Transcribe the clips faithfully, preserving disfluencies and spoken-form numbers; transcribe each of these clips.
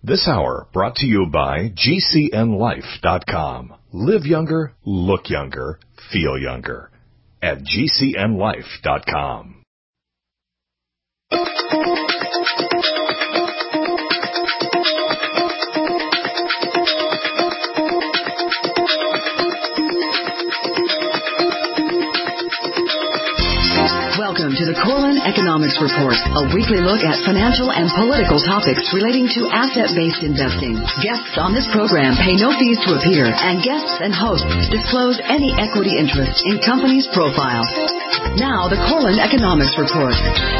This hour brought to you by G C N life dot com. Live younger, look younger, feel younger at G C N life dot com. Welcome to the Korelin Economics Report, a weekly look at financial and political topics relating to asset-based investing. Guests on this program pay no fees to appear, and guests and hosts disclose any equity interest in companies' profiles. Now, the Korelin Economics Report.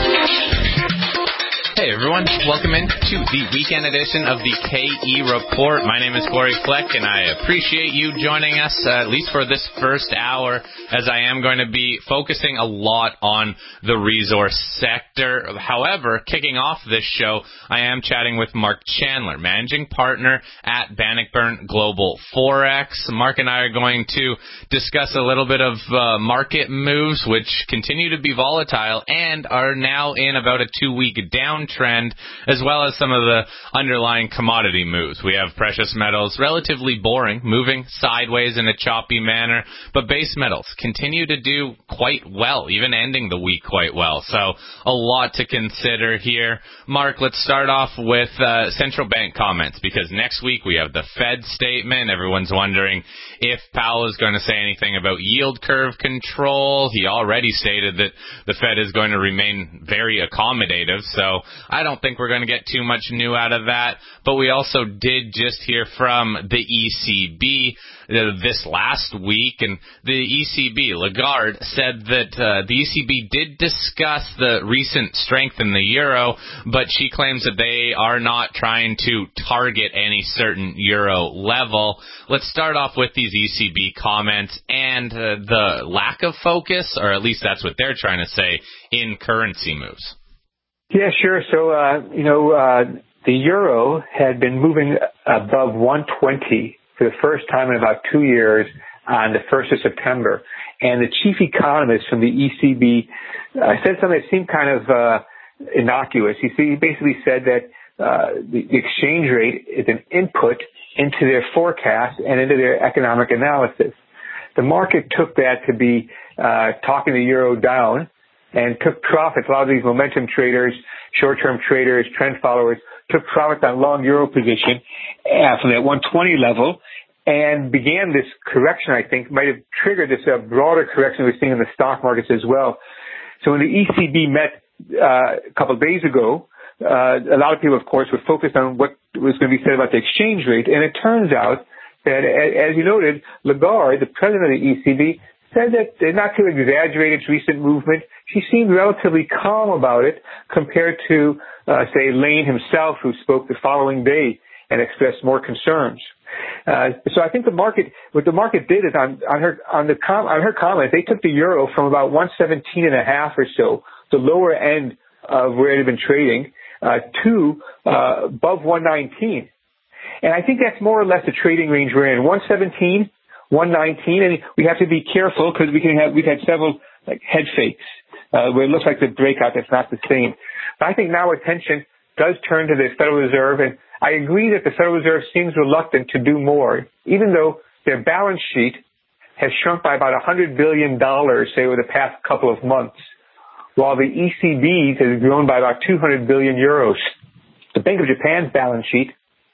Hey everyone, welcome in to the weekend edition of the K E Report. My name is Corey Fleck, and I appreciate you joining us, uh, at least for this first hour, as I am going to be focusing a lot on the resource sector. However, kicking off this show, I am chatting with Mark Chandler, managing partner at Bannockburn Global Forex. Mark and I are going to discuss a little bit of uh, market moves, which continue to be volatile and are now in about a two-week downtrend. Trend, as well as some of the underlying commodity moves. We have precious metals, relatively boring, moving sideways in a choppy manner, but base metals continue to do quite well, even ending the week quite well. So a lot to consider here. Mark, let's start off with uh, central bank comments, because next week we have the Fed statement. Everyone's wondering if Powell is going to say anything about yield curve control. He already stated that the Fed is going to remain very accommodative, so I don't think we're going to get too much new out of that. But we also did just hear from the E C B uh, this last week, and the E C B, Lagarde, said that uh, the E C B did discuss the recent strength in the euro, but she claims that they are not trying to target any certain euro level. Let's start off with these E C B comments and uh, the lack of focus, or at least that's what they're trying to say, in currency moves. Yeah, sure. So, uh, you know, uh, the euro had been moving above one twenty for the first time in about two years on the first of September. And the chief economist from the E C B uh, said something that seemed kind of uh, innocuous. He, he basically said that uh, the, the exchange rate is an input into their forecast and into their economic analysis. The market took that to be uh, talking the euro down, and took profits. A lot of these momentum traders, short-term traders, trend followers, took profits on long euro position uh, from that one twenty level and began this correction, I think, might have triggered this uh, broader correction we're seeing in the stock markets as well. So when the E C B met uh, a couple of days ago, uh, a lot of people, of course, were focused on what was going to be said about the exchange rate. And it turns out that, as you noted, Lagarde, the president of the E C B, said that not to exaggerate its recent movement, she seemed relatively calm about it compared to, uh, say, Lane himself, who spoke the following day and expressed more concerns. Uh, so I think the market, what the market did is on, on her, on the com, on her comment, they took the euro from about one seventeen and a half or so, the lower end of where it had been trading, uh, to, uh, above one nineteen. And I think that's more or less the trading range we're in, one seventeen, one nineteen, and we have to be careful because we can have, we've had several like head fakes, uh, where it looks like the breakout that's not the same. But I think now attention does turn to the Federal Reserve, and I agree that the Federal Reserve seems reluctant to do more, even though their balance sheet has shrunk by about one hundred billion dollars, say, over the past couple of months, while the E C B's has grown by about two hundred billion euros. The Bank of Japan's balance sheet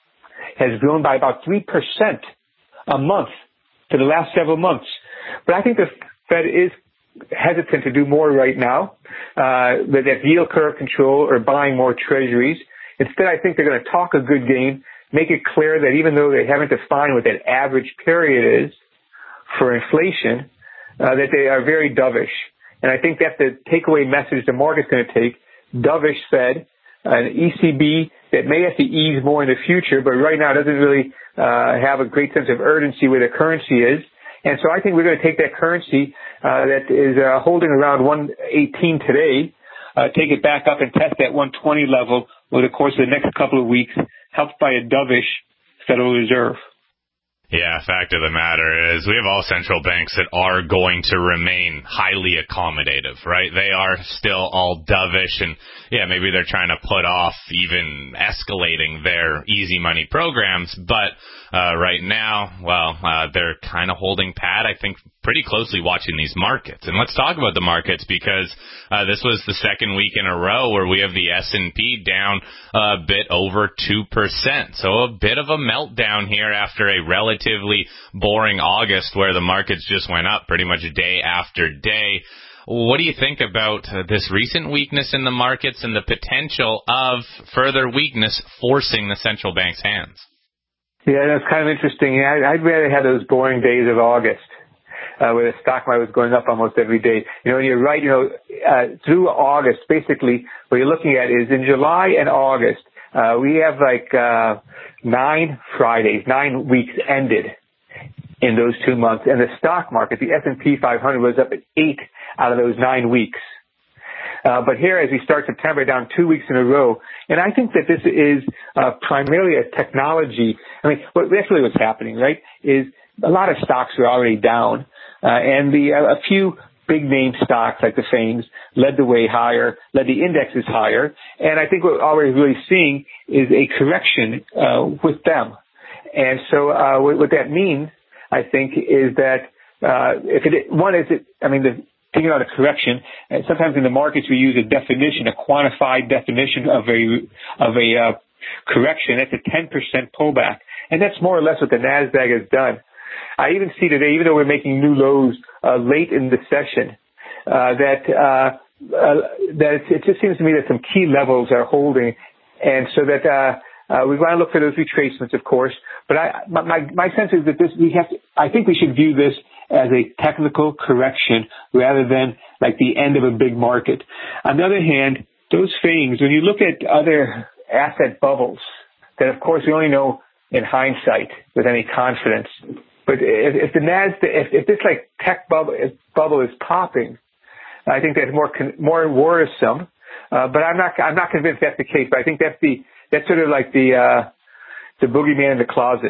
has grown by about three percent a month for the last several months. But I think the Fed is hesitant to do more right now, uh, with that yield curve control or buying more treasuries. Instead, I think they're going to talk a good game, make it clear that even though they haven't defined what that average period is for inflation, uh, that they are very dovish. And I think that's the takeaway message the market's going to take. Dovish Fed, an E C B that may have to ease more in the future, but right now doesn't really uh, have a great sense of urgency where the currency is. And so I think we're going to take that currency uh, that is uh, holding around one eighteen today, uh, take it back up and test that one twenty level over the course of the next couple of weeks, helped by a dovish Federal Reserve. Yeah, fact of the matter is we have all central banks that are going to remain highly accommodative, right? They are still all dovish, and yeah, maybe they're trying to put off even escalating their easy money programs, but uh, right now, well, uh, they're kind of holding pat, I think, pretty closely watching these markets. And let's talk about the markets, because uh, this was the second week in a row where we have the S and P down a bit over two percent. So a bit of a meltdown here after a relatively boring August where the markets just went up pretty much day after day. What do you think about uh, this recent weakness in the markets and the potential of further weakness forcing the central bank's hands? Yeah, that's kind of interesting. I'd rather have those boring days of August, uh, where the stock market was going up almost every day. You know, and you're right, you know, uh, through August, basically, what you're looking at is in July and August, uh, we have like, uh, nine Fridays, nine weeks ended in those two months. And the stock market, the S and P five hundred, was up at eight out of those nine weeks. Uh, but here, as we start September, down two weeks in a row. And I think that this is uh, primarily a technology. I mean, what, that's really what's happening, right, is a lot of stocks are already down. Uh, and the uh, a few big name stocks like the FANGs led the way higher, led the indexes higher. And I think what we're really seeing is a correction uh, with them. And so uh, what, what that means, I think, is that uh, if it, one is, it, I mean, the thinking about a correction, and sometimes in the markets we use a definition, a quantified definition of a of a uh, correction. That's a ten percent pullback, and that's more or less what the Nasdaq has done. I even see today, even though we're making new lows uh, late in the session, uh, that uh, uh, that it just seems to me that some key levels are holding, and so that uh, uh, we want to look for those retracements, of course. But I, my my sense is that this we have to. I think we should view this as a technical correction rather than like the end of a big market. On the other hand, those things, when you look at other asset bubbles, that of course we only know in hindsight with any confidence. But if, if the Nasdaq, if, if this like tech bubble, if bubble is popping, I think that's more con, more worrisome. Uh, but I'm not I'm not convinced that's the case. But I think that's the that's sort of like the uh, the boogeyman in the closet.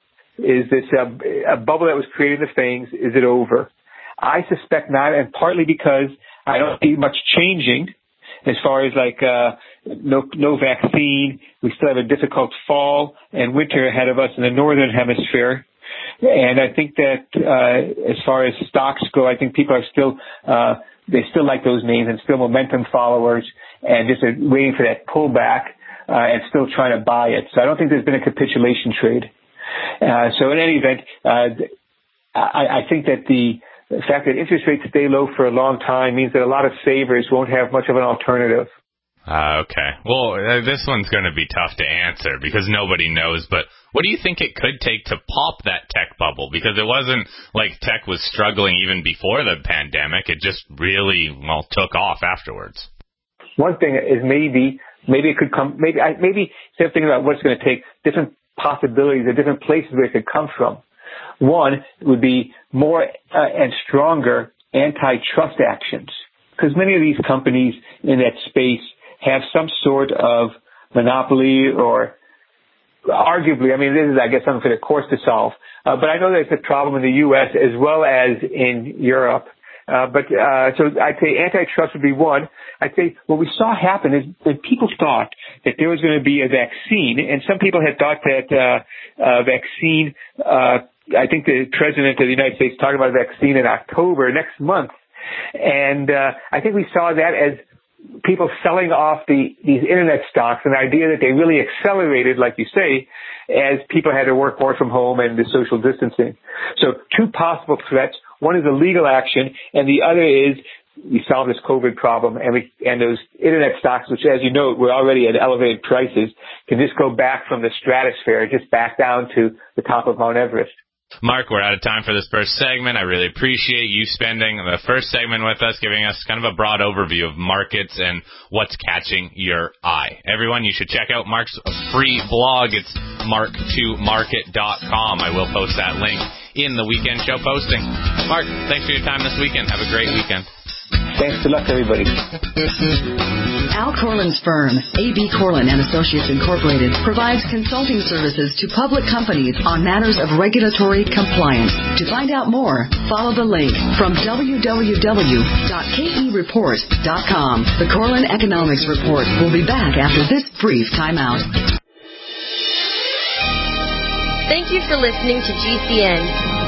Is this uh, a bubble that was created in the FANGs? Is it over? I suspect not, and partly because I don't see much changing as far as like uh, no no vaccine. We still have a difficult fall and winter ahead of us in the northern hemisphere. And I think that uh, as far as stocks go, I think people are still uh, they still like those names and still momentum followers, and just are waiting for that pullback uh, and still trying to buy it. So I don't think there's been a capitulation trade. Uh, so in any event, uh, I, I think that the fact that interest rates stay low for a long time means that a lot of savers won't have much of an alternative. Uh, okay. Well, uh, this one's going to be tough to answer because nobody knows, but what do you think it could take to pop that tech bubble? Because it wasn't like tech was struggling even before the pandemic. It just really, well, took off afterwards. One thing is maybe, maybe it could come, maybe, maybe instead of thinking about what's going to take, different possibilities or different places where it could come from. One would be more uh, and stronger antitrust actions, because many of these companies in that space have some sort of monopoly, or arguably, I mean, this is, I guess, something for the courts to solve. Uh, but I know there's a problem in the U S as well as in Europe. Uh, but, uh, so I'd say antitrust would be one. I'd say what we saw happen is that people thought that there was going to be a vaccine, and some people had thought that, uh, a vaccine, uh, I think the president of the United States talked about a vaccine in October next month. And, uh, I think we saw that as people selling off the, these internet stocks, an idea that they really accelerated, like you say, as people had to work more from home and the social distancing. So two possible threats. One is a legal action, and the other is we solve this COVID problem, and we, and those internet stocks, which, as you know, were already at elevated prices, can just go back from the stratosphere, just back down to the top of Mount Everest. Mark, we're out of time for this first segment. I really appreciate you spending the first segment with us, giving us kind of a broad overview of markets and what's catching your eye. Everyone, you should check out Mark's free blog. It's mark to market dot com. I will post that link in the weekend show posting. Mark, thanks for your time this weekend. Have a great weekend. Thanks. Good luck to everybody. Al Corlin's firm, A B. Corlin and Associates Incorporated, provides consulting services to public companies on matters of regulatory compliance. To find out more, follow the link from w w w dot k e report dot com. The Corlin Economics Report will be back after this brief timeout. Thank you for listening to G C N.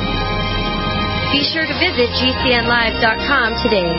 Be sure to visit g c n live dot com today.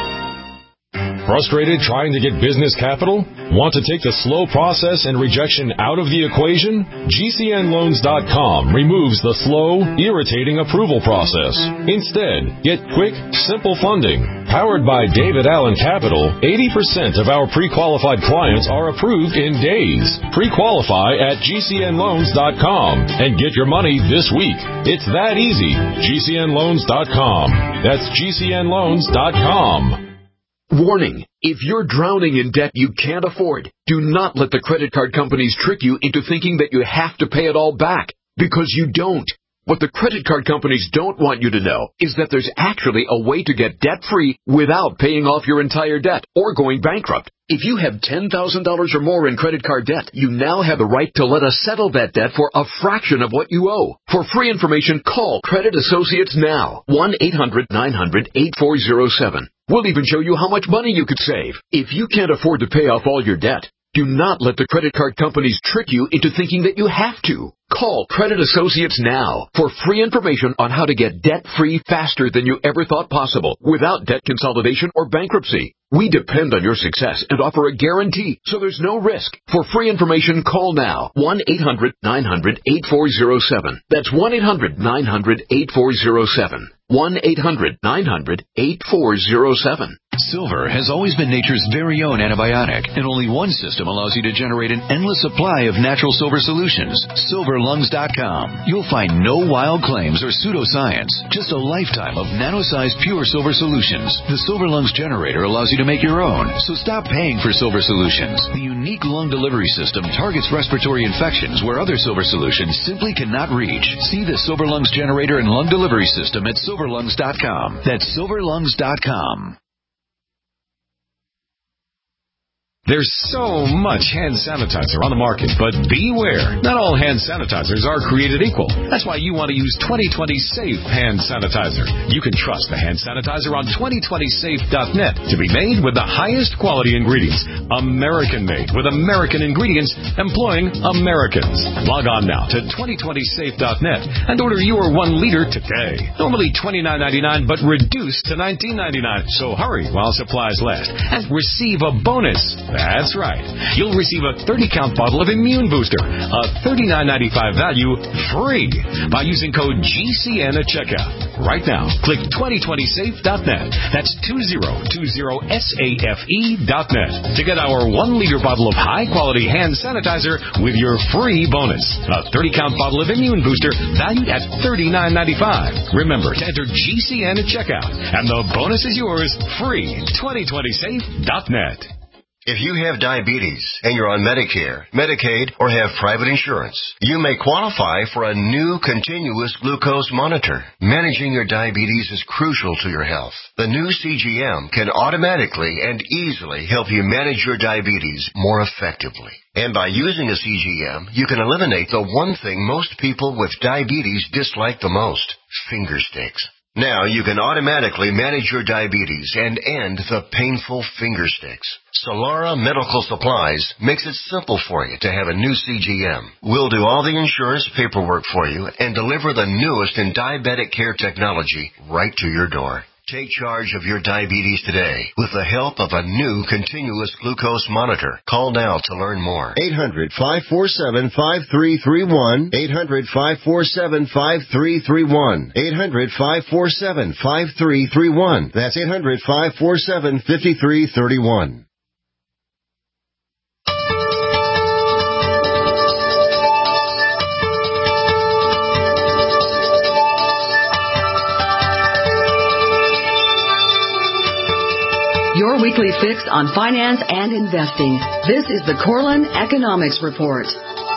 Frustrated trying to get business capital? Want to take the slow process and rejection out of the equation? G C N loans dot com removes the slow, irritating approval process. Instead, get quick, simple funding. Powered by David Allen Capital, eighty percent of our pre-qualified clients are approved in days. Pre-qualify at G C N loans dot com and get your money this week. It's that easy. G C N loans dot com. That's G C N loans dot com. Warning, if you're drowning in debt you can't afford, do not let the credit card companies trick you into thinking that you have to pay it all back, because you don't. What the credit card companies don't want you to know is that there's actually a way to get debt-free without paying off your entire debt or going bankrupt. If you have ten thousand dollars or more in credit card debt, you now have the right to let us settle that debt for a fraction of what you owe. For free information, call Credit Associates now. one eight hundred nine hundred eight four zero seven. We'll even show you how much money you could save. If you can't afford to pay off all your debt, do not let the credit card companies trick you into thinking that you have to. Call Credit Associates now for free information on how to get debt-free faster than you ever thought possible without debt consolidation or bankruptcy. We depend on your success and offer a guarantee, so there's no risk. For free information, call now. one eight hundred nine hundred eight four zero seven. That's one eight hundred nine hundred eight four zero seven. one eight hundred nine hundred eight four zero seven. Silver has always been nature's very own antibiotic, and only one system allows you to generate an endless supply of natural silver solutions. silver lungs dot com. You'll find no wild claims or pseudoscience, just a lifetime of nano-sized pure silver solutions. The Silver Lungs generator allows you to make your own, so stop paying for silver solutions. The unique lung delivery system targets respiratory infections where other silver solutions simply cannot reach. See the Silver Lungs generator and lung delivery system at silver lungs dot com. That's silver lungs dot com. There's so much hand sanitizer on the market, but beware. Not all hand sanitizers are created equal. That's why you want to use twenty twenty Safe Hand Sanitizer. You can trust the hand sanitizer on twenty twenty safe dot net to be made with the highest quality ingredients. American-made with American ingredients employing Americans. Log on now to twenty twenty safe dot net and order your one liter today. Normally twenty-nine ninety-nine, but reduced to nineteen ninety-nine. So hurry while supplies last and receive a bonus. That's right. You'll receive a thirty count bottle of Immune Booster, a thirty-nine ninety-five value, free by using code G C N at checkout. Right now, click twenty twenty safe dot net. That's two zero two zero safe dot net to get our one liter bottle of high-quality hand sanitizer with your free bonus. A thirty count bottle of Immune Booster valued at thirty-nine ninety-five. Remember to enter G C N at checkout, and the bonus is yours free. twenty twenty safe dot net. If you have diabetes and you're on Medicare, Medicaid, or have private insurance, you may qualify for a new continuous glucose monitor. Managing your diabetes is crucial to your health. The new C G M can automatically and easily help you manage your diabetes more effectively. And by using a C G M, you can eliminate the one thing most people with diabetes dislike the most, finger sticks. Now you can automatically manage your diabetes and end the painful finger sticks. Solara Medical Supplies makes it simple for you to have a new C G M. We'll do all the insurance paperwork for you and deliver the newest in diabetic care technology right to your door. Take charge of your diabetes today with the help of a new continuous glucose monitor. Call now to learn more. eight hundred five four seven five three three one. eight hundred five four seven five three three one. eight hundred five four seven five three three one. That's eight hundred five four seven five three three one. Your weekly fix on finance and investing. This is the Corlin Economics Report.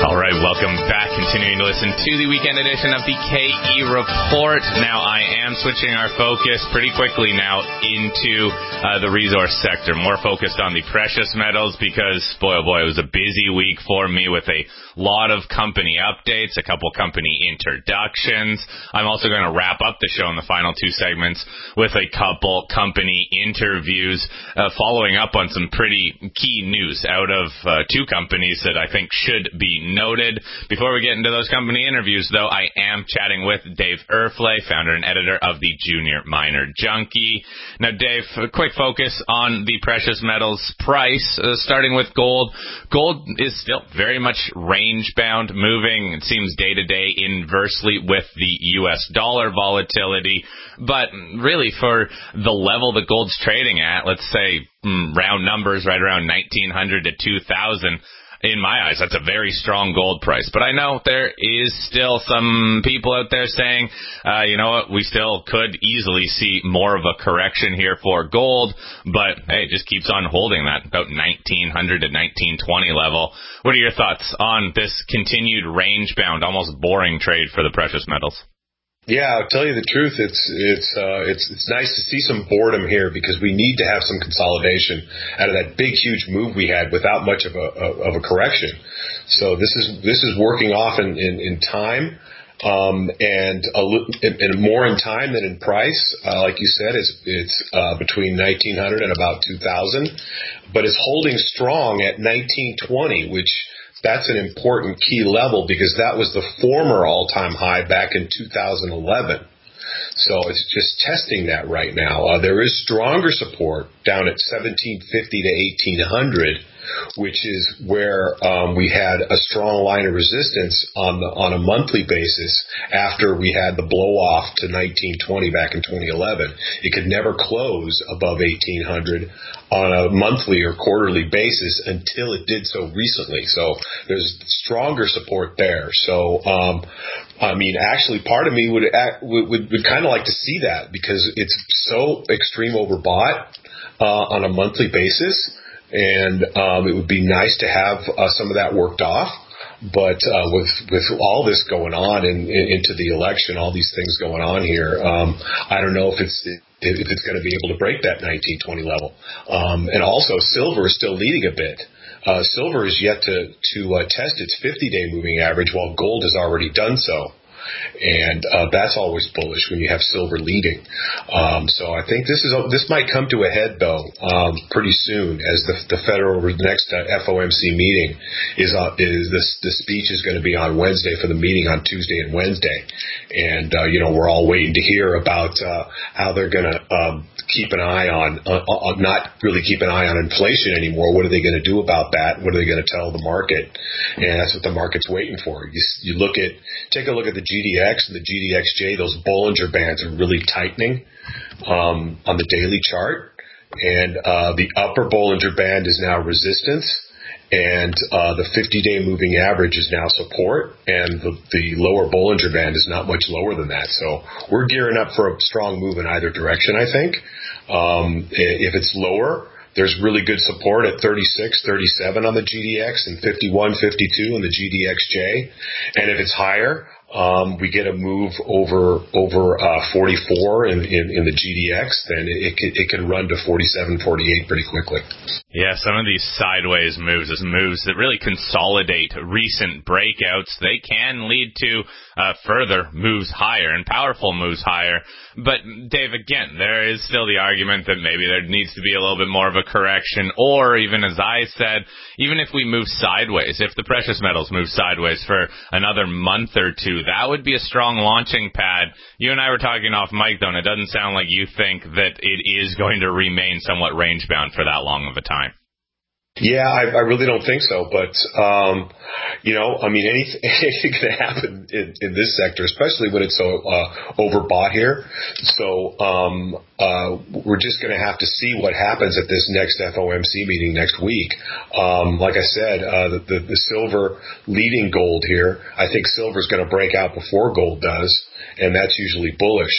All right, welcome back. Continuing to listen to the weekend edition of the K E Report. Now, I am switching our focus pretty quickly now into uh, the resource sector, more focused on the precious metals because, boy, oh boy, it was a busy week for me with a lot of company updates, a couple company introductions. I'm also going to wrap up the show in the final two segments with a couple company interviews, uh, following up on some pretty key news out of uh, two companies that I think should be noted. Before we get into those company interviews, though, I am chatting with Dave Erfle, founder and editor of the Junior Miner Junkie. Now, Dave, a quick focus on the precious metals price, uh, starting with gold. Gold is still very much range-bound, moving, it seems, day-to-day inversely with the U S dollar volatility. But really, for the level that gold's trading at, let's say mm, round numbers, right around nineteen hundred to two thousand, in my eyes, that's a very strong gold price. But I know there is still some people out there saying, uh, you know what, we still could easily see more of a correction here for gold. But, hey, it just keeps on holding that about nineteen hundred to nineteen twenty level. What are your thoughts on this continued range-bound, almost boring trade for the precious metals? Yeah, I'll tell you the truth. It's it's uh, it's it's nice to see some boredom here because we need to have some consolidation out of that big, huge move we had without much of a of a correction. So this is this is working off in in, in time, um, and a, and more in time than in price. Uh, like you said, it's it's uh, between nineteen hundred and about two thousand, but it's holding strong at nineteen twenty, which. That's an important key level because that was the former all-time high back in two thousand eleven. So it's just testing that right now. Uh, there is stronger support down at seventeen fifty to eighteen hundred, which is where um, we had a strong line of resistance on the on a monthly basis after we had the blow-off to nineteen twenty back in twenty eleven. It could never close above eighteen hundred on a monthly or quarterly basis until it did so recently. So there's stronger support there. So, um, I mean, actually, part of me would act, would, would, would kind of like to see that because it's so extreme overbought uh, on a monthly basis, and um, it would be nice to have uh, some of that worked off. But uh, with with all this going on in, in, into the election, all these things going on here, um, I don't know if it's if it's going to be able to break that nineteen twenty level. Um, and also, silver is still leading a bit. Uh, silver is yet to to uh, test its fifty-day moving average, while gold has already done so. And uh, that's always bullish when you have silver leading. Um, so I think this is a, this might come to a head though um, pretty soon as the, the federal the next uh, F O M C meeting is uh, is this the speech is going to be on Wednesday for the meeting on Tuesday and Wednesday, and uh, you know we're all waiting to hear about uh, how they're going to um, keep an eye on uh, uh, not really keep an eye on inflation anymore. What are they going to do about that? What are they going to tell the market? And that's what the market's waiting for. You, you look at take a look at the G D X and the G D X J, those Bollinger Bands are really tightening um, on the daily chart. And uh, the upper Bollinger Band is now resistance, and uh, the fifty-day moving average is now support, and the, the lower Bollinger Band is not much lower than that. So we're gearing up for a strong move in either direction, I think. Um, if it's lower, there's really good support at thirty-six, thirty-seven on the G D X and fifty-one, fifty-two on the G D X J. And if it's higher, um, we get a move over over uh, forty-four in, in, in the G D X, then it, it, could, it can run to forty-seven, forty-eight pretty quickly. Yeah, some of these sideways moves, as moves that really consolidate recent breakouts, they can lead to uh, further moves higher and powerful moves higher. But, Dave, again, there is still the argument that maybe there needs to be a little bit more of a correction, or even as I said, even if we move sideways, if the precious metals move sideways for another month or two, that would be a strong launching pad. You and I were talking off mic, though, and it doesn't sound like you think that it is going to remain somewhat range-bound for that long of a time. Yeah, I, I really don't think so. But, um, you know, I mean, anything, anything can happen in, in this sector, especially when it's so uh, overbought here. So um, uh, we're just going to have to see what happens at this next F O M C meeting next week. Um, like I said, uh, the, the, the silver leading gold here, I think silver is going to break out before gold does, and that's usually bullish.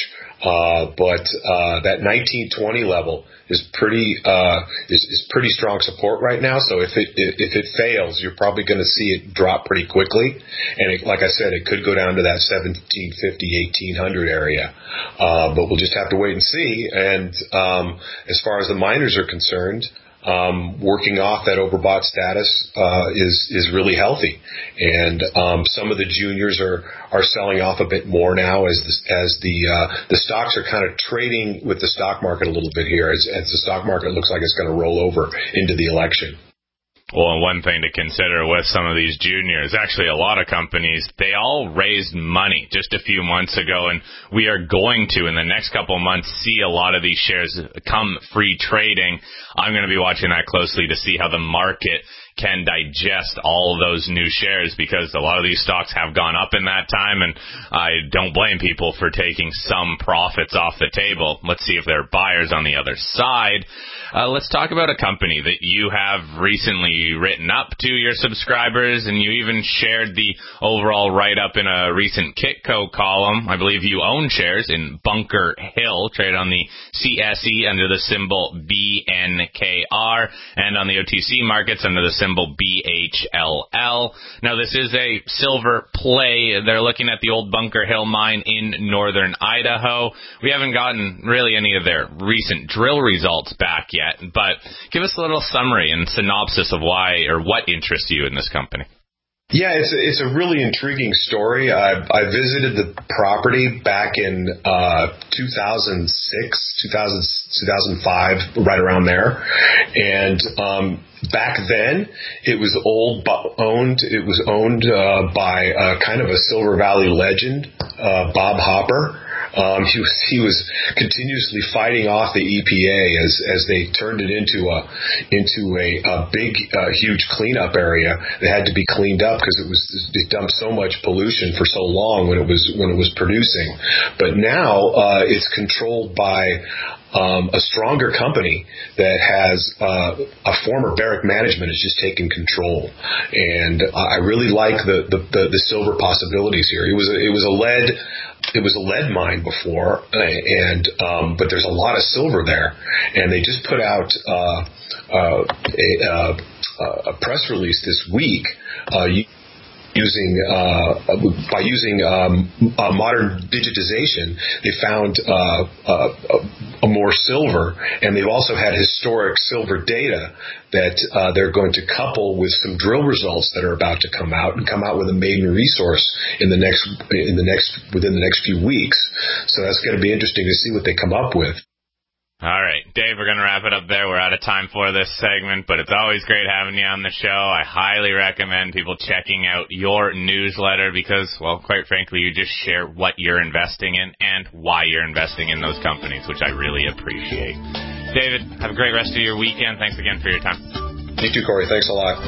Uh, but uh, that nineteen twenty level is pretty uh, is, is pretty strong support right now. So if it if it fails, you're probably going to see it drop pretty quickly. And it, like I said, it could go down to that seventeen fifty, eighteen hundred area. Uh, but we'll just have to wait and see. And um, as far as the miners are concerned, Um, working off that overbought status uh, is is really healthy, and um, some of the juniors are, are selling off a bit more now as the, as the uh, the stocks are kind of trading with the stock market a little bit here as, as the stock market looks like it's going to roll over into the election. Well, one thing to consider with some of these juniors, actually a lot of companies, they all raised money just a few months ago, and we are going to, in the next couple of months, see a lot of these shares come free trading. I'm going to be watching that closely to see how the market can digest all of those new shares, because a lot of these stocks have gone up in that time, and I don't blame people for taking some profits off the table. Let's see if there are buyers on the other side. Uh, let's talk about a company that you have recently written up to your subscribers, and you even shared the overall write-up in a recent Kitco column. I believe you own shares in Bunker Hill, traded on the C S E under the symbol B N K R, and on the O T C markets under the symbol B H L L. Now, this is a silver play. They're looking at the old Bunker Hill mine in northern Idaho. We haven't gotten really any of their recent drill results back yet, but give us a little summary and synopsis of why or what interests you in this company. Yeah, it's a, it's a really intriguing story. I, I visited the property back in uh, two thousand six, two thousand, two thousand five, right around there. And um, back then, it was old, owned. It was owned uh, by uh, kind of a Silver Valley legend, uh, Bob Hopper. Um, he was he was continuously fighting off the E P A as as they turned it into a into a, a big uh, huge cleanup area that had to be cleaned up because it was it dumped so much pollution for so long when it was when it was producing. But now uh, it's controlled by Um, a stronger company that has uh, a former Barrick management has just taken control, and I really like the, the, the, the silver possibilities here. It was a, it was a lead it was a lead mine before, and um, but there's a lot of silver there, and they just put out uh, uh, a, uh, a press release this week. Uh, you, Using uh, by using um, uh, modern digitization, they found uh, uh, a more silver, and they've also had historic silver data that uh, they're going to couple with some drill results that are about to come out and come out with a maiden resource in the next in the next within the next few weeks. So that's going to be interesting to see what they come up with. All right, Dave, we're going to wrap it up there. We're out of time for this segment, but it's always great having you on the show. I highly recommend people checking out your newsletter because, well, quite frankly, you just share what you're investing in and why you're investing in those companies, which I really appreciate. David, have a great rest of your weekend. Thanks again for your time. You too, Corey. Thanks a lot.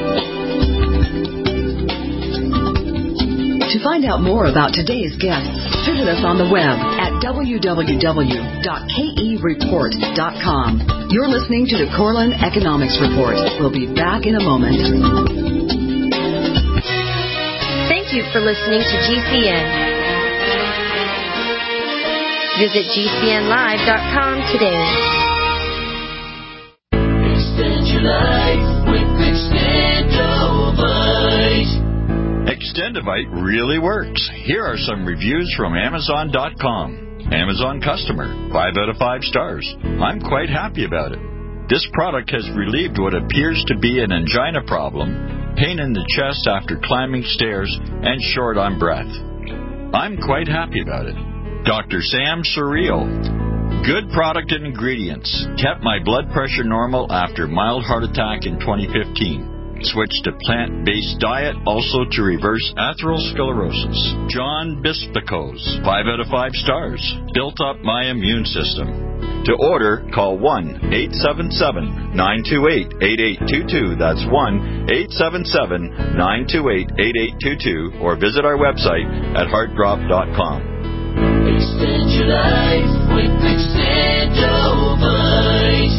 To find out more about today's guests, visit us on the web at w w w dot k e report dot com. You're listening to the Corlin Economics Report. We'll be back in a moment. Thank you for listening to G C N. Visit g c n live dot com today. Extend your life with Extendovite. Extendovite really works. Here are some reviews from Amazon dot com. Amazon customer, five out of five stars. I'm quite happy about it. This product has relieved what appears to be an angina problem, pain in the chest after climbing stairs, and short on breath. I'm quite happy about it. Doctor Sam Surreal. Good product and ingredients. Kept my blood pressure normal after mild heart attack in twenty fifteen. Switched to plant-based diet, also to reverse atherosclerosis. John Bispicos, five out of five stars. Built up my immune system. To order, call one eight seven seven, nine two eight, eight eight two two. That's one eight seven seven, nine two eight, eight eight two two, or visit our website at heart drop dot com. Extend your life with Extendovite.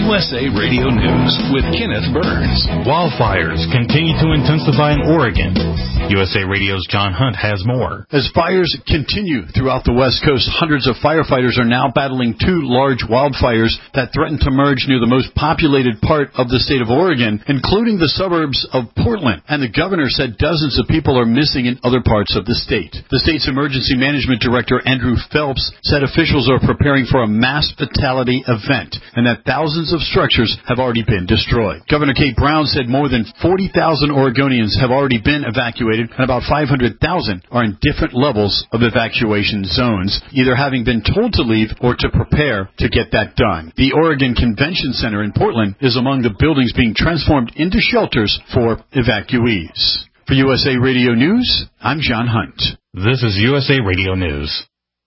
U S A Radio News with Kenneth Burns. Wildfires continue to intensify in Oregon. U S A Radio's John Hunt has more. As fires continue throughout the West Coast, hundreds of firefighters are now battling two large wildfires that threaten to merge near the most populated part of the state of Oregon, including the suburbs of Portland. And the governor said dozens of people are missing in other parts of the state. The state's emergency management director, Andrew Phelps, said officials are preparing for a mass fatality event and that thousands of structures have already been destroyed. Governor Kate Brown said more than forty thousand Oregonians have already been evacuated and about five hundred thousand are in different levels of evacuation zones, either having been told to leave or to prepare to get that done. The Oregon Convention Center in Portland is among the buildings being transformed into shelters for evacuees. For U S A Radio News, I'm John Hunt. This is U S A Radio News.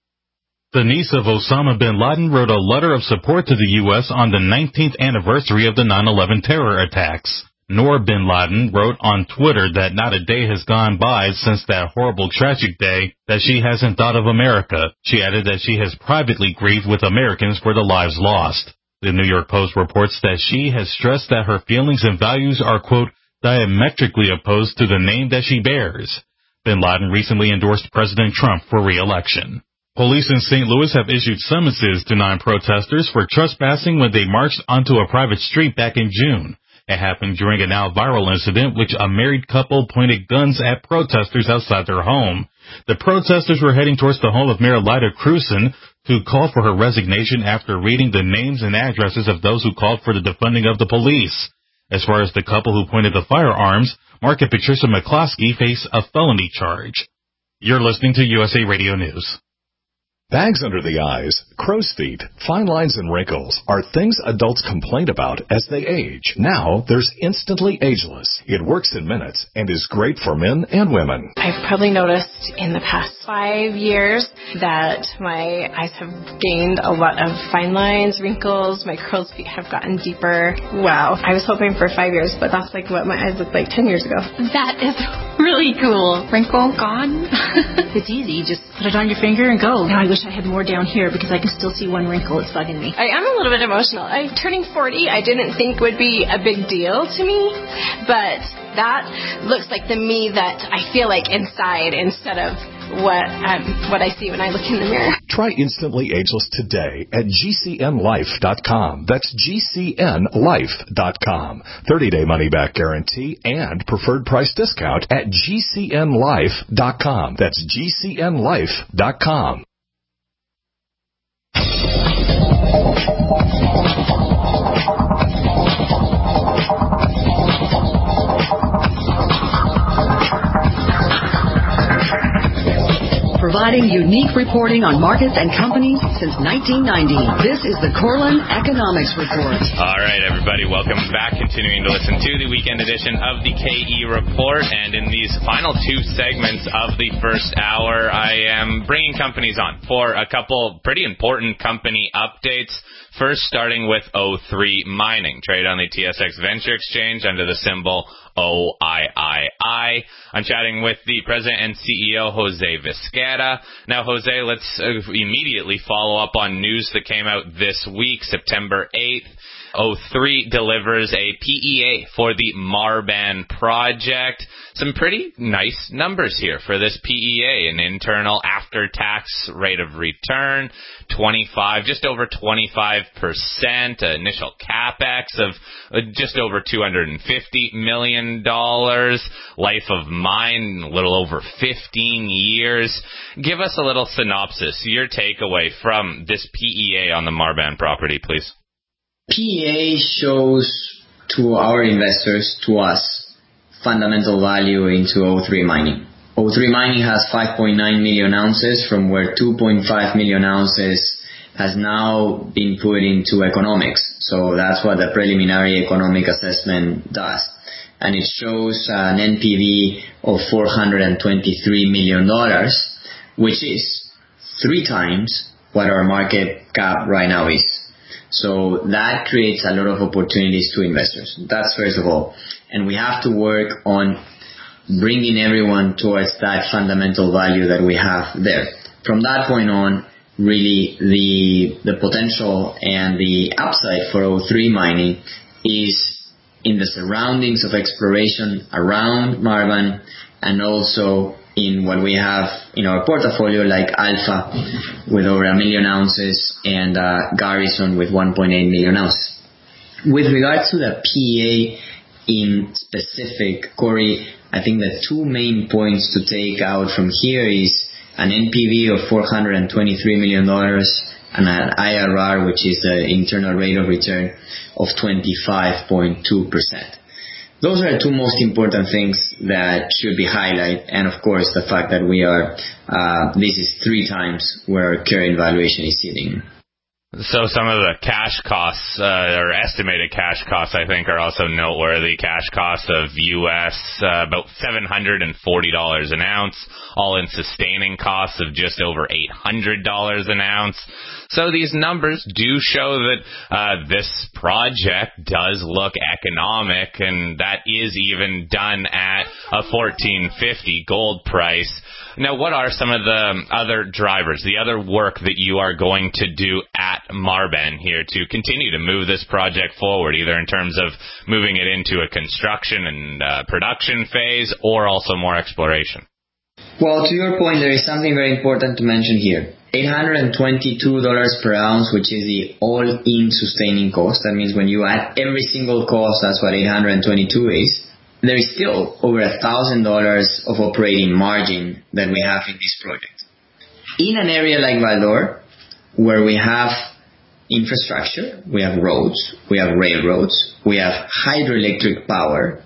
The niece of Osama bin Laden wrote a letter of support to the U S on the nineteenth anniversary of the nine eleven terror attacks. Noor bin Laden wrote on Twitter that not a day has gone by since that horrible tragic day that she hasn't thought of America. She added that she has privately grieved with Americans for the lives lost. The New York Post reports that she has stressed that her feelings and values are, quote, diametrically opposed to the name that she bears. Bin Laden recently endorsed President Trump for re-election. Police in Saint Louis have issued summonses to nine protesters for trespassing when they marched onto a private street back in June. It happened during a now viral incident which a married couple pointed guns at protesters outside their home. The protesters were heading towards the home of Mayor Lyda Crewson to call for her resignation after reading the names and addresses of those who called for the defunding of the police. As far as the couple who pointed the firearms, Mark and Patricia McCloskey face a felony charge. You're listening to U S A Radio News. Bags under the eyes, crow's feet, fine lines and wrinkles are things adults complain about as they age. Now, there's Instantly Ageless. It works in minutes and is great for men and women. I've probably noticed in the past five years that my eyes have gained a lot of fine lines, wrinkles, my crow's feet have gotten deeper. Wow. I was hoping for five years, but that's like what my eyes looked like ten years ago. That is really cool. Wrinkle gone. It's easy. Just put it on your finger and go. Now I wish I had more down here because I can still see one wrinkle. It's bugging me. I am a little bit emotional. I'm turning forty. I didn't think would be a big deal to me, but that looks like the me that I feel like inside instead of what um, what I see when I look in the mirror. Try Instantly Ageless today at G C N life dot com. That's G C N life dot com. thirty-day money-back guarantee and preferred price discount at G C N life dot com. That's G C N life dot com. Providing unique reporting on markets and companies since nineteen ninety. This is the Corlin Economics Report. All right, everybody, welcome back. Continuing to listen to the weekend edition of the K E Report. And in these final two segments of the first hour, I am bringing companies on for a couple pretty important company updates. First, starting with O three Mining, trade on the T S X Venture Exchange under the symbol O I I I. I'm chatting with the president and C E O, Jose Vizquera. Now, Jose, let's uh, immediately follow up on news that came out this week, September eighth. O three delivers a P E A for the Marban project. Some pretty nice numbers here for this P E A. An internal after-tax rate of return, twenty-five, just over twenty-five percent. Initial capex of just over two hundred fifty million dollars. Life of mine, a little over fifteen years. Give us a little synopsis, your takeaway from this P E A on the Marban property, please. P E A shows to our investors, to us, fundamental value into O three Mining. O three Mining has five point nine million ounces, from where two point five million ounces has now been put into economics. So that's what the preliminary economic assessment does. And it shows an N P V of four hundred twenty-three million dollars, which is three times what our market cap right now is. So that creates a lot of opportunities to investors. That's first of all. And we have to work on bringing everyone towards that fundamental value that we have there. From that point on, really the the potential and the upside for O three mining is in the surroundings of exploration around Marban, and also in what we have in our portfolio, like Alpha with over a million ounces and uh, Garrison with one point eight million ounces. With regard to the P E A in specific, Corey, I think the two main points to take out from here is an N P V of four hundred twenty-three million dollars and an I R R, which is the internal rate of return, of twenty-five point two percent. Those are the two most important things that should be highlighted, and of course the fact that we are, uh, this is three times where our current valuation is sitting. So some of the cash costs, uh, or estimated cash costs, I think, are also noteworthy. Cash costs of U S uh, about seven hundred forty dollars an ounce, all-in sustaining costs of just over eight hundred dollars an ounce. So these numbers do show that uh, this project does look economic, and that is even done at a fourteen fifty gold price. Now, what are some of the other drivers, the other work that you are going to do at Marban here to continue to move this project forward, either in terms of moving it into a construction and uh, production phase, or also more exploration? Well, to your point, there is something very important to mention here. eight hundred twenty-two dollars per ounce, which is the all-in sustaining cost. That means when you add every single cost, that's what eight hundred twenty-two is. There is still over one thousand dollars of operating margin that we have in this project. In an area like Val-d'Or, where we have infrastructure, we have roads, we have railroads, we have hydroelectric power,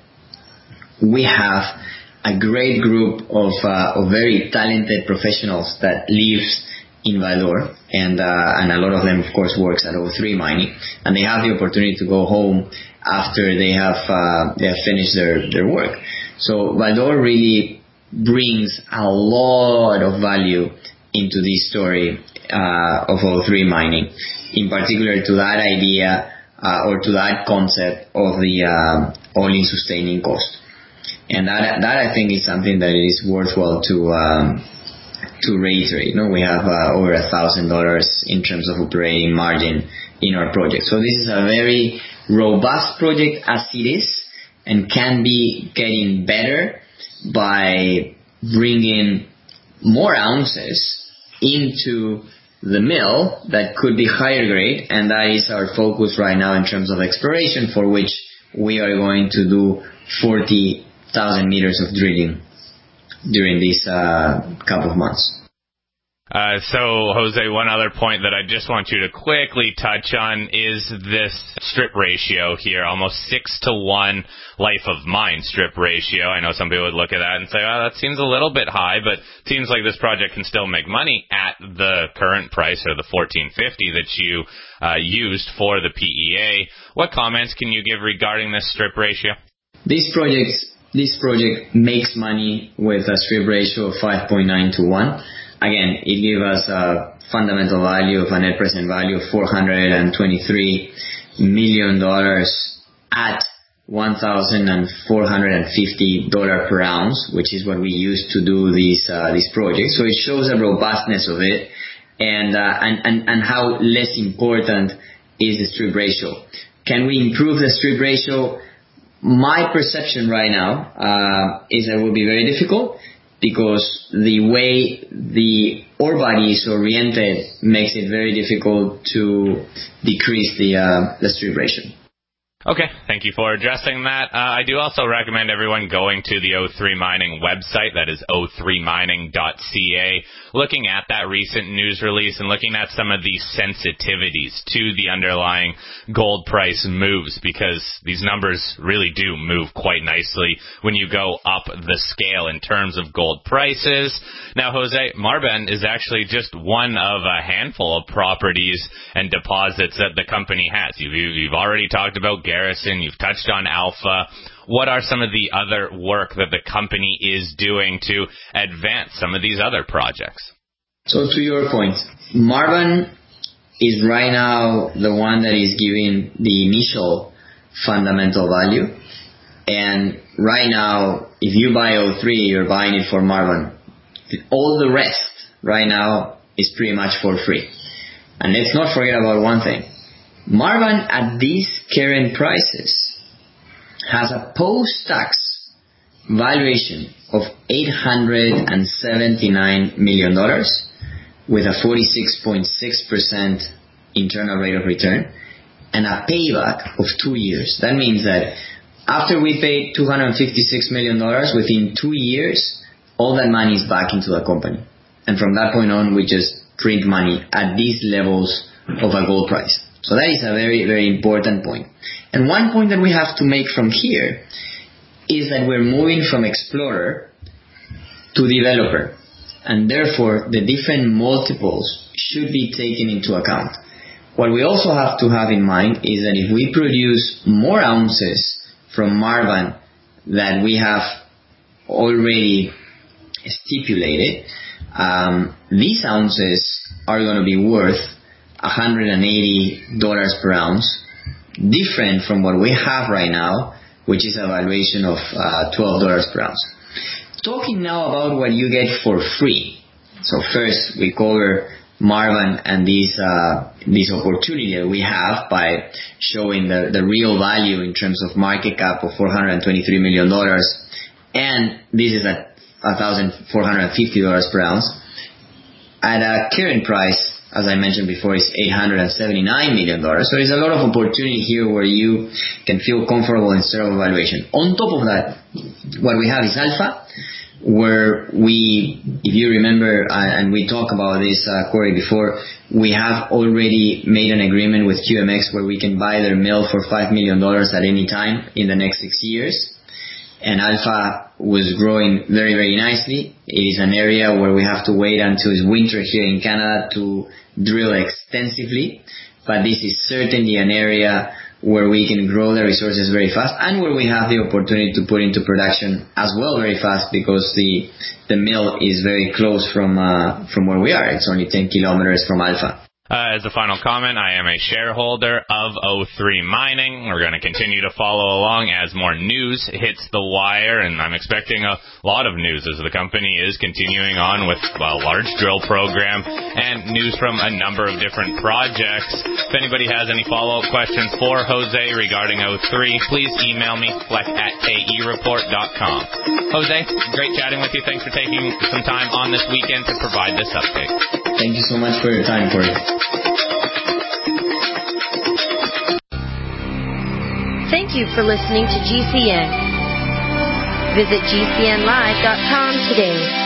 we have a great group of, uh, of very talented professionals that lives in Val-d'Or, and uh, and a lot of them, of course, works at O three Mining, and they have the opportunity to go home after they have uh, they have finished their, their work. So Val-d'Or really brings a lot of value into this story uh, of O three Mining, in particular to that idea uh, or to that concept of the uh, all-in sustaining cost. And that that I think is something that is worthwhile to um, to reiterate. You know, we have uh, over a thousand dollars in terms of operating margin in our project. So this is a very robust project as it is, and can be getting better by bringing more ounces into the mill that could be higher grade, and that is our focus right now in terms of exploration, for which we are going to do forty thousand meters of drilling during this uh, couple of months. Uh, so, Jose, one other point that I just want you to quickly touch on is this strip ratio here, almost six to one life of mine strip ratio. I know some people would look at that and say, oh, that seems a little bit high, but it seems like this project can still make money at the current price, or the fourteen fifty that you uh, used for the P E A. What comments can you give regarding this strip ratio? This project, this project makes money with a strip ratio of five point nine to one. Again, it gives us a fundamental value of a net present value of four hundred twenty-three million dollars at one thousand four hundred fifty dollars per ounce, which is what we used to do this uh, this project. So it shows the robustness of it, and, uh, and and and how less important is the strip ratio. Can we improve the strip ratio? My perception right now uh, is that it will be very difficult, because the way the ore body is oriented makes it very difficult to decrease the uh, the strip ratio. Okay, thank you for addressing that. Uh, I do also recommend everyone going to the O three Mining website, that is O three mining dot C A, looking at that recent news release and looking at some of the sensitivities to the underlying gold price moves, because these numbers really do move quite nicely when you go up the scale in terms of gold prices. Now, Jose, Marban is actually just one of a handful of properties and deposits that the company has. You've, you've already talked about Garrison, you've touched on Alpha. What are some of the other work that the company is doing to advance some of these other projects? So to your point, Marban is right now the one that is giving the initial fundamental value. And right now, if you buy O three, you're buying it for Marban. All the rest right now is pretty much for free. And let's not forget about one thing. Marvan, at these current prices, has a post-tax valuation of eight hundred seventy-nine million dollars with a forty-six point six percent internal rate of return and a payback of two years. That means that after we paid two hundred fifty-six million dollars, within two years, all that money is back into the company. And from that point on, we just print money at these levels of a gold price. So that is a very, very important point. And one point that we have to make from here is that we're moving from explorer to developer. And therefore, the different multiples should be taken into account. What we also have to have in mind is that if we produce more ounces from Marvan that we have already stipulated, um, these ounces are going to be worth one hundred eighty dollars per ounce, different from what we have right now, which is a valuation of uh, twelve dollars per ounce. Talking now about what you get for free. So first we cover Marvan and this uh, this opportunity that we have by showing the, the real value in terms of market cap of four hundred twenty-three million dollars, and this is at one thousand four hundred fifty dollars per ounce. At a current price, as I mentioned before, is eight hundred seventy-nine million dollars. So there's a lot of opportunity here where you can feel comfortable in terms of valuation. On top of that, what we have is Alpha, where we, if you remember, uh, and we talked about this, uh, Corey, before, we have already made an agreement with Q M X where we can buy their mill for five million dollars at any time in the next six years. And Alpha was growing very, very nicely. It is an area where we have to wait until it's winter here in Canada to drill extensively. But this is certainly an area where we can grow the resources very fast and where we have the opportunity to put into production as well very fast, because the the mill is very close from uh, from where we are. It's only ten kilometers from Alpha. Uh, as a final comment, I am a shareholder of O three Mining. We're going to continue to follow along as more news hits the wire, and I'm expecting a lot of news as the company is continuing on with a large drill program and news from a number of different projects. If anybody has any follow-up questions for Jose regarding O three, please email me, fleck at k e report dot com. Jose, great chatting with you. Thanks for taking some time on this weekend to provide this update. Thank you so much for your time, Corey. Thank you for listening to G C N. Visit G C N live dot com today.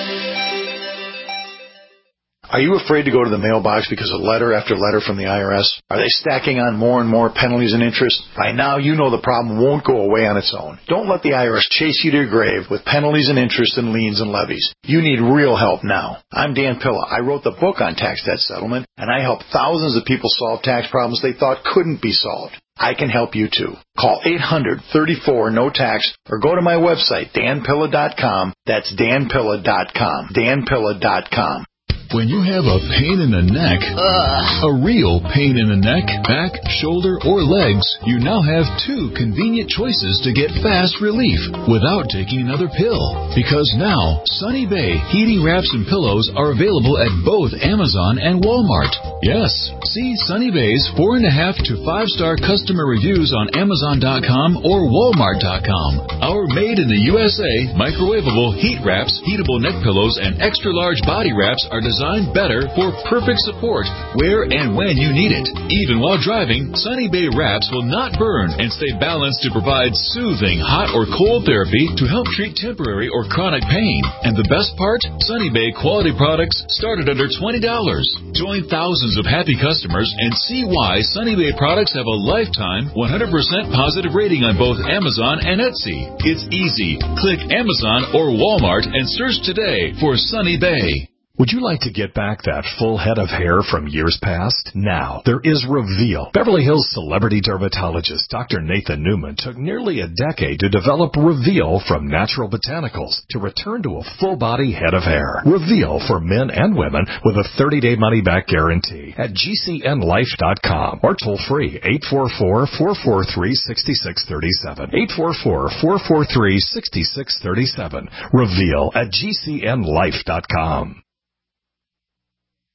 Are you afraid to go to the mailbox because of letter after letter from the I R S? Are they stacking on more and more penalties and interest? By now, you know the problem won't go away on its own. Don't let the I R S chase you to your grave with penalties and interest and liens and levies. You need real help now. I'm Dan Pilla. I wrote the book on tax debt settlement, and I help thousands of people solve tax problems they thought couldn't be solved. I can help you too. Call eight hundred, thirty-four, no tax or go to my website, dan pilla dot com. That's dan pilla dot com. dan pilla dot com. When you have a pain in the neck, Ugh. a real pain in the neck, back, shoulder, or legs, you now have two convenient choices to get fast relief without taking another pill. Because now, Sunny Bay heating wraps and pillows are available at both Amazon and Walmart. Yes, see Sunny Bay's four and a half to five star customer reviews on Amazon dot com or Walmart dot com. Our made in the U S A microwavable heat wraps, heatable neck pillows, and extra large body wraps are designed Designed better for perfect support where and when you need it. Even while driving, Sunny Bay wraps will not burn and stay balanced to provide soothing hot or cold therapy to help treat temporary or chronic pain. And the best part? Sunny Bay quality products start at under twenty dollars. Join thousands of happy customers and see why Sunny Bay products have a lifetime one hundred percent positive rating on both Amazon and Etsy. It's easy. Click Amazon or Walmart and search today for Sunny Bay. Would you like to get back that full head of hair from years past? Now, there is Reveal. Beverly Hills celebrity dermatologist Doctor Nathan Newman took nearly a decade to develop Reveal from natural botanicals to return to a full-body head of hair. Reveal for men and women with a thirty-day money-back guarantee at G C N life dot com or toll-free eight four four, four four three, six six three seven. eight four four, four four three, six six three seven. Reveal at G C N life dot com.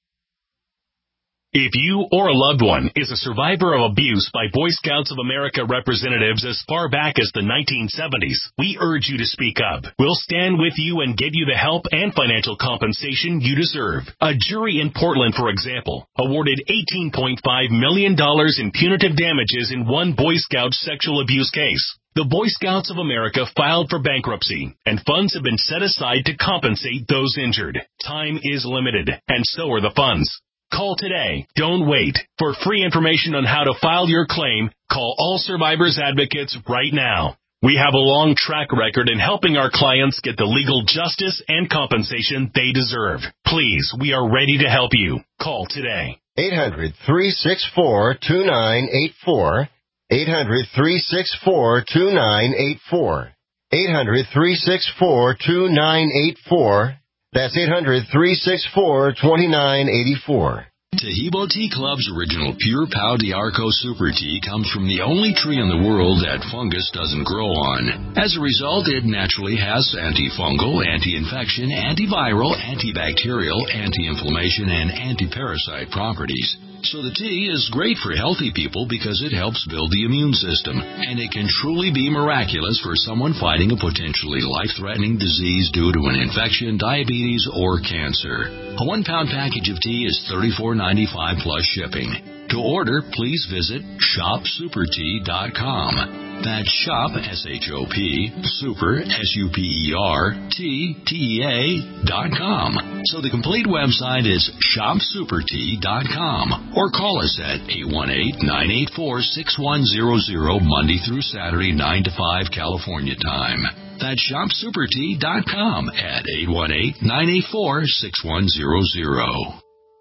If you or a loved one is a survivor of abuse by Boy Scouts of America representatives as far back as the nineteen seventies, we urge you to speak up. We'll stand with you and give you the help and financial compensation you deserve. A jury in Portland, for example, awarded eighteen point five million dollars in punitive damages in one Boy Scout sexual abuse case. The Boy Scouts of America filed for bankruptcy, and funds have been set aside to compensate those injured. Time is limited, and so are the funds. Call today. Don't wait. For free information on how to file your claim, call All Survivors Advocates right now. We have a long track record in helping our clients get the legal justice and compensation they deserve. Please, we are ready to help you. Call today. eight hundred, three six four, two nine eight four. eight hundred, three six four, two nine eight four. eight hundred, three six four, two nine eight four. That's eight hundred, three six four, two nine eight four. Tahibo Tea Club's original Pure Pau d'Arco Super Tea comes from the only tree in the world that fungus doesn't grow on. As a result, it naturally has antifungal, anti-infection, antiviral, antibacterial, anti-inflammation, and anti-parasite properties. So the tea is great for healthy people because it helps build the immune system, and it can truly be miraculous for someone fighting a potentially life-threatening disease due to an infection, diabetes, or cancer. A one-pound package of tea is thirty-four ninety-five plus shipping. To order, please visit shop super tea dot com. That's shop, S H O P, super, S U P E R, T, T E A, dot com. So the complete website is shop super tea dot com. Or call us at eight one eight, nine eight four, six one zero zero, Monday through Saturday, nine to five, California time. That's shop super tea dot com at eight one eight, nine eight four, six one zero zero.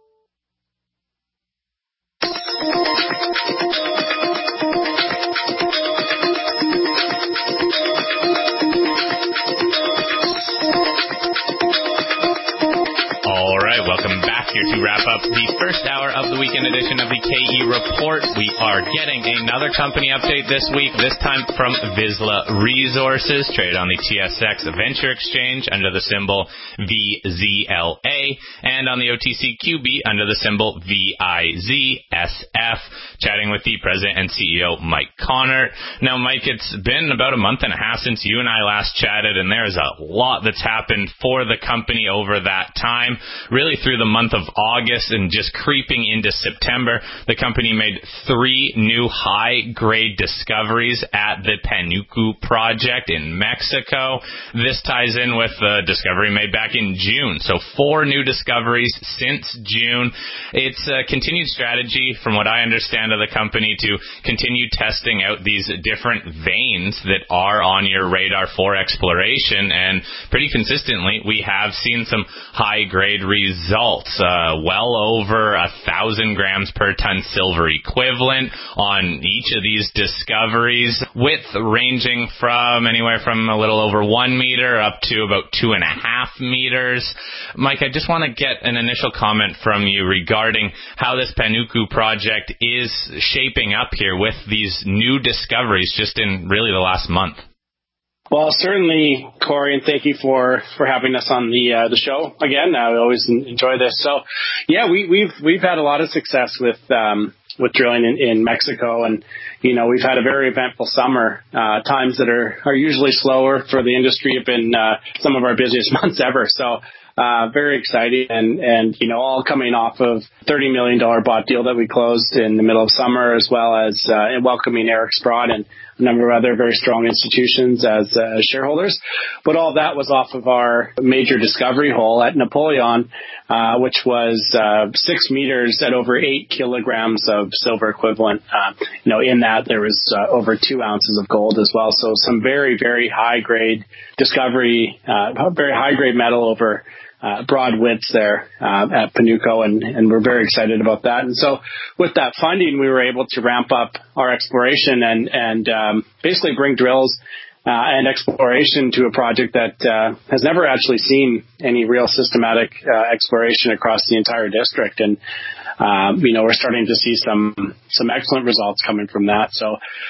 All right, welcome back here to wrap up the first hour of the weekend edition of the K E Report. We are getting another company update this week, this time from Vizsla Resources, traded on the T S X Venture Exchange under the symbol V Z L A, and on the O T C Q B under the symbol V I Z S F. Chatting with the president and C E O, Mike Connor. Now, Mike, it's been about a month and a half since you and I last chatted, and there's a lot that's happened for the company over that time. Really through the month of August and just creeping into September, the company made three new high-grade discoveries at the Panuco project in Mexico. This ties in with the discovery made back in June. So four new discoveries since June. It's a continued strategy, from what I understand, of the company to continue testing out these different veins that are on your radar for exploration, and pretty consistently we have seen some high-grade results, uh, well over a thousand grams per ton silver equivalent on each of these discoveries, width ranging from anywhere from a little over one meter up to about two and a half meters. Mike, I just want to get an initial comment from you regarding how this Panuco project is shaping up here with these new discoveries just in really the last month. Well, certainly, Corey, and thank you for, for having us on the uh, the show again. I always enjoy this. So, yeah, we, we've we've had a lot of success with um, with drilling in, in Mexico, and you know we've had a very eventful summer. Uh, times that are, are usually slower for the industry have been uh, some of our busiest months ever. So. Uh, very exciting, and, and, you know, all coming off of thirty million dollars bought deal that we closed in the middle of summer, as well as uh, welcoming Eric Sprott and a number of other very strong institutions as uh, shareholders. But all that was off of our major discovery hole at Napoleon, uh, which was uh, six meters at over eight kilograms of silver equivalent. Uh, you know, in that there was uh, over two ounces of gold as well. So some very, very high grade discovery, uh, very high grade metal over Uh, broad widths there uh, at Panuco, and, and we're very excited about that. And so with that funding, we were able to ramp up our exploration and, and um, basically bring drills uh, and exploration to a project that uh, has never actually seen any real systematic uh, exploration across the entire district. And, um, you know, we're starting to see some some excellent results coming from that. So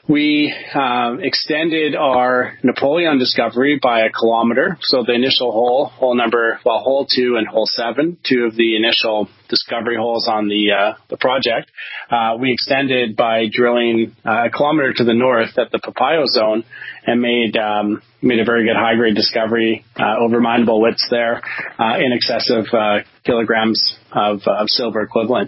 We um, extended our Napoleon discovery by a kilometer. So the initial hole, hole number, well, hole two and hole seven, two of the initial discovery holes on the uh, the project, uh, we extended by drilling uh, a kilometer to the north at the Papayo zone and made um, made a very good high grade discovery uh, over mineable widths there, uh, in excess of uh, kilograms of, of silver equivalent.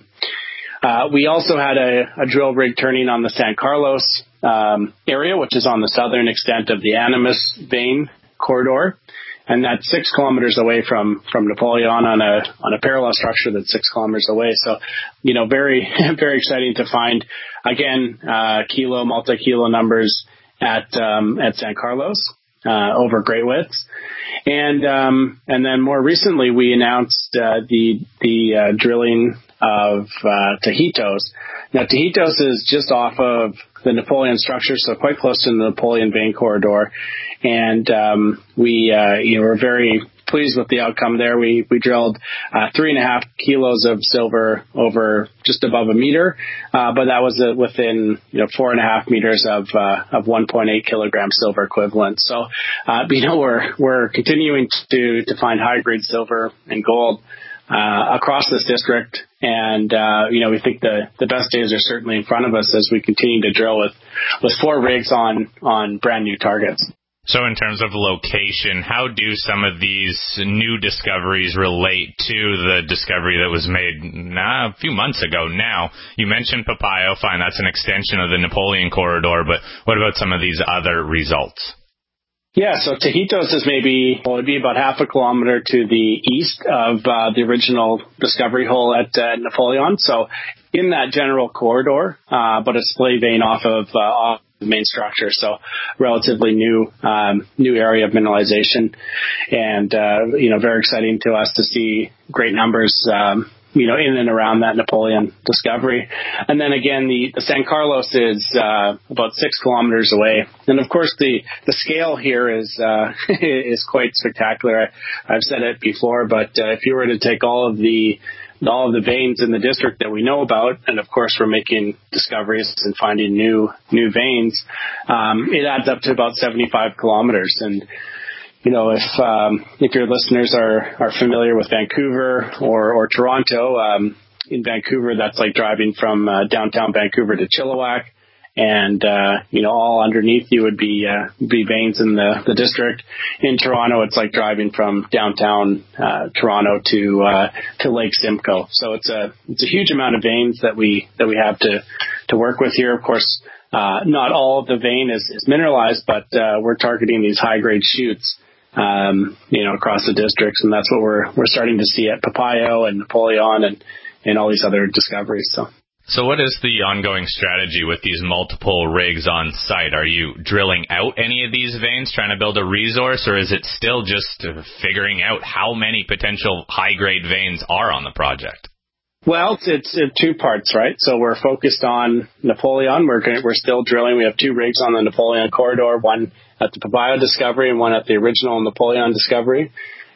Uh, we also had a, a drill rig turning on the San Carlos um, area, which is on the southern extent of the Animas vein corridor, and that's six kilometers away from, from Napoleon on a on a parallel structure that's six kilometers away. So, you know, very very exciting to find again uh, kilo multi-kilo numbers at um, at San Carlos uh, over great widths, and um, and then more recently we announced uh, the the uh, drilling of uh, Tajitos. Now, Tajitos is just off of the Napoleon structure, so quite close to the Napoleon vein corridor. And um, we uh, you know, were very pleased with the outcome there. We we drilled uh, three and a half kilos of silver over just above a meter, uh, but that was uh, within you know four and a half meters of uh, of one point eight kilogram silver equivalent. So uh, you know we're we're continuing to to find high grade silver and gold uh, across this district, and uh, you know we think the the best days are certainly in front of us as we continue to drill with with four rigs on on brand new targets. So in terms of location, how do some of these new discoveries relate to the discovery that was made nah, a few months ago now? You mentioned Papayo, fine, that's an extension of the Napoleon corridor, but what about some of these other results? Yeah, so Tajitos is maybe, well, it'd be about half a kilometer to the east of uh, the original discovery hole at uh, Napoleon. So in that general corridor, uh, but a splay vein off of uh, off the main structure. So relatively new, um, new area of mineralization, and uh, you know, very exciting to us to see great numbers, um, you know, in and around that Napoleon discovery. And then again, the, the San Carlos is uh, about six kilometers away. And of course, the, the scale here is uh, is quite spectacular. I, I've said it before, but uh, if you were to take all of the all of the veins in the district that we know about, and of course we're making discoveries and finding new new veins, um, it adds up to about seventy-five kilometers. And you know, if um, if your listeners are, are familiar with Vancouver or, or Toronto, um, in Vancouver, that's like driving from uh, downtown Vancouver to Chilliwack, and uh, you know, all underneath you would be uh, be veins in the, the district. In Toronto, it's like driving from downtown uh, Toronto to uh, to Lake Simcoe. So it's a it's a huge amount of veins that we that we have to to work with here. Of course, uh, not all of the vein is, is mineralized, but uh, we're targeting these high grade shoots, Um, you know, across the districts, and that's what we're we're starting to see at Papayo and Napoleon and, and all these other discoveries. So, so what is the ongoing strategy with these multiple rigs on site? Are you drilling out any of these veins, trying to build a resource, or is it still just figuring out how many potential high grade veins are on the project? Well, it's, it's two parts, right? So we're focused on Napoleon. We're we're still drilling. We have two rigs on the Napoleon corridor, one at the Papayo discovery and one at the original Napoleon discovery.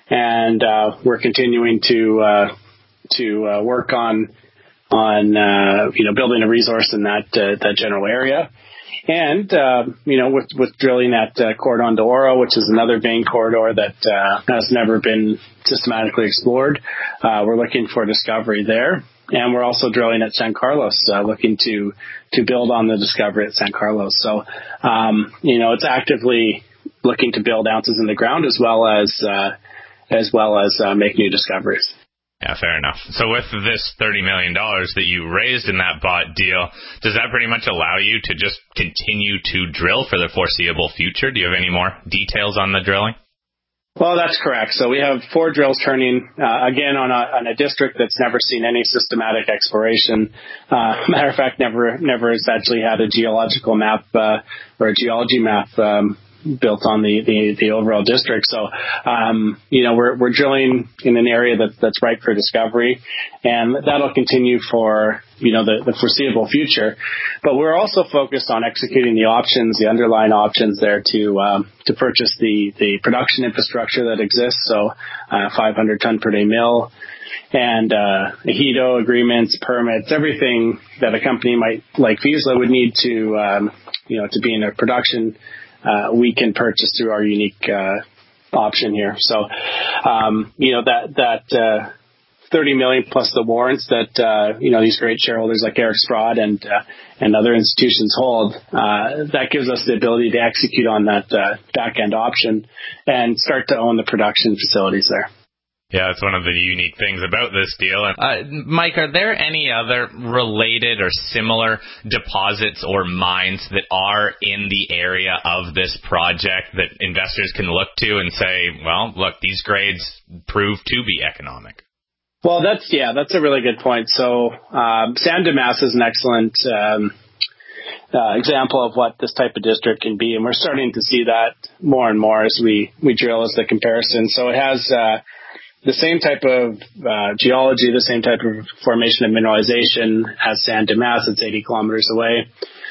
And uh, we're continuing to uh, to uh, work on on uh, you know building a resource in that uh, that general area. And, uh, you know, with, with drilling at uh, Cordon de Oro, which is another vein corridor that uh, has never been systematically explored, uh, we're looking for discovery there. And we're also drilling at San Carlos, uh, looking to to build on the discovery at San Carlos. So, um, you know, it's actively looking to build ounces in the ground as well as uh, as well as uh, make new discoveries. Yeah, fair enough. So with this thirty million dollars that you raised in that bought deal, does that pretty much allow you to just continue to drill for the foreseeable future? Do you have any more details on the drilling? Well, that's correct. So we have four drills turning, uh, again, on a, on a district that's never seen any systematic exploration. Uh, matter of fact, never never has actually had a geological map uh, or a geology map um built on the, the, the overall district. So, um, you know, we're, we're drilling in an area that, that's ripe for discovery, and that'll continue for, you know, the, the foreseeable future. But we're also focused on executing the options, the underlying options there to, um, to purchase the, the production infrastructure that exists. So, uh, five hundred ton per day mill and, uh, ejido agreements, permits, everything that a company might like Vizsla would need to, um, you know, to be in a production, uh, we can purchase through our unique uh, option here. So, um, you know, that that uh, thirty million plus the warrants that uh, you know these great shareholders like Eric Sprott and uh, and other institutions hold, uh, that gives us the ability to execute on that uh, back end option and start to own the production facilities there. Yeah, it's one of the unique things about this deal. Uh, Mike, are there any other related or similar deposits or mines that are in the area of this project that investors can look to and say, well, look, these grades prove to be economic? Well, that's, yeah, that's a really good point. So um, San Dimas is an excellent um, uh, example of what this type of district can be, and we're starting to see that more and more as we, we drill as the comparison. So it has uh, the same type of uh, geology, the same type of formation of mineralization as San Dimas. It's eighty kilometers away.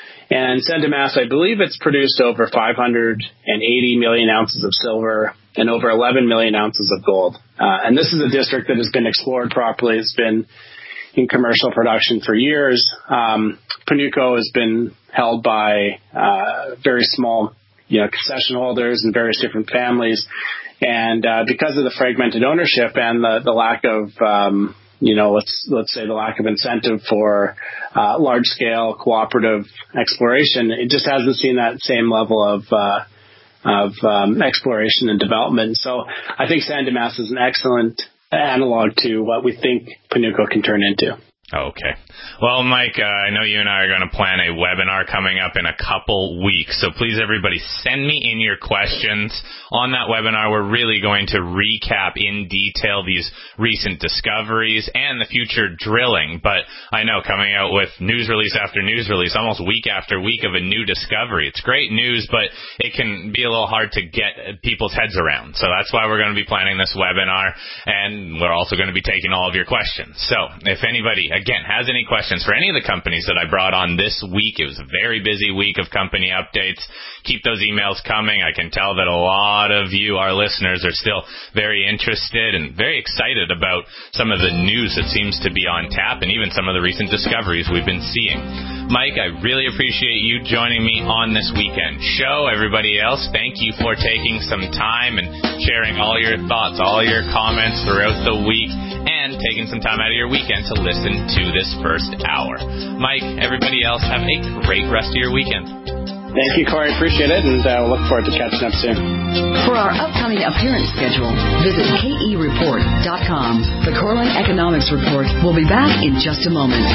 And San Dimas, I believe it's produced over five hundred eighty million ounces of silver and over eleven million ounces of gold. Uh, and this is a district that has been explored properly. It's been in commercial production for years. Um, Panuco has been held by uh, very small, you know, concession holders and various different families. And uh, because of the fragmented ownership and the, the lack of, um, you know, let's let's say the lack of incentive for uh, large-scale cooperative exploration, it just hasn't seen that same level of uh, of um, exploration and development. So I think San Dimas is an excellent analog to what we think Panuco can turn into. Okay. Well, Mike, uh, I know you and I are going to plan a webinar coming up in a couple weeks, so please, everybody, send me in your questions. On that webinar, we're really going to recap in detail these recent discoveries and the future drilling. But I know, coming out with news release after news release, almost week after week of a new discovery, it's great news, but it can be a little hard to get people's heads around. So that's why we're going to be planning this webinar, and we're also going to be taking all of your questions. So if anybody, again, has any questions for any of the companies that I brought on this week, it was a very busy week of company updates, keep those emails coming. I can tell that a lot of you, our listeners, are still very interested and very excited about some of the news that seems to be on tap and even some of the recent discoveries we've been seeing. Mike, I really appreciate you joining me on this weekend show. Everybody else, thank you for taking some time and sharing all your thoughts, all your comments throughout the week, and taking some time out of your weekend to listen to this first hour. Mike, everybody else, have a great rest of your weekend. Thank you, Corey. Appreciate it, and uh, we'll look forward to catching up soon. For our upcoming appearance schedule, visit K E report dot com. The Corlin Economics Report will be back in just a moment.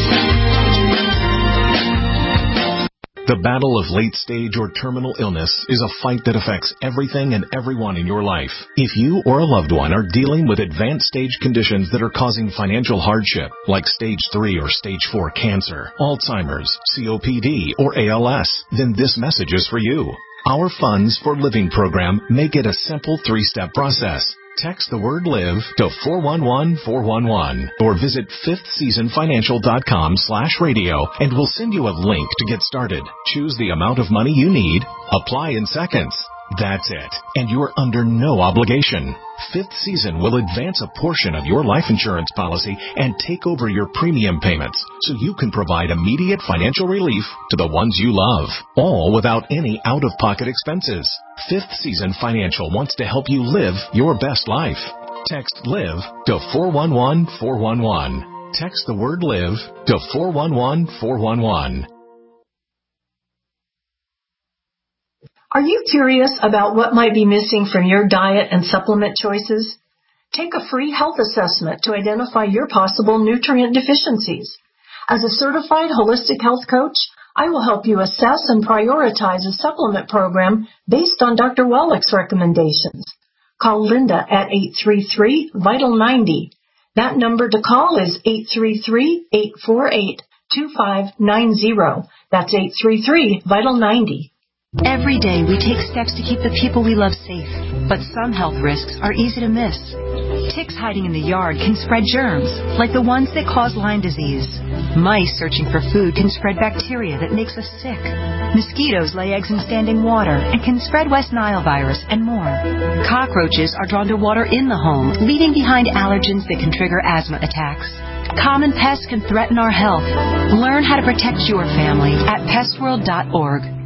The battle of late-stage or terminal illness is a fight that affects everything and everyone in your life. If you or a loved one are dealing with advanced stage conditions that are causing financial hardship, like stage three or stage four cancer, Alzheimer's, C O P D, or A L S, then this message is for you. Our Funds for Living program make it a simple three-step process. Text the word LIVE to four one one four one one or visit fifth season financial dot com slash radio and we'll send you a link to get started. Choose the amount of money you need. Apply in seconds. That's it. And you're under no obligation. Fifth Season will advance a portion of your life insurance policy and take over your premium payments so you can provide immediate financial relief to the ones you love, all without any out-of-pocket expenses. Fifth Season Financial wants to help you live your best life. Text LIVE to four one one four one one. Text the word LIVE to four one one four one one. Are you curious about what might be missing from your diet and supplement choices? Take a free health assessment to identify your possible nutrient deficiencies. As a certified holistic health coach, I will help you assess and prioritize a supplement program based on Doctor Wallach's recommendations. Call Linda at eight three three, vital ninety. That number to call is eight three three, eight four eight, two five nine zero. That's eight three three, vital ninety. Every day we take steps to keep the people we love safe, but some health risks are easy to miss. Ticks hiding in the yard can spread germs, like the ones that cause Lyme disease. Mice searching for food can spread bacteria that makes us sick. Mosquitoes lay eggs in standing water and can spread West Nile virus and more. Cockroaches are drawn to water in the home, leaving behind allergens that can trigger asthma attacks. Common pests can threaten our health. Learn how to protect your family at pest world dot org.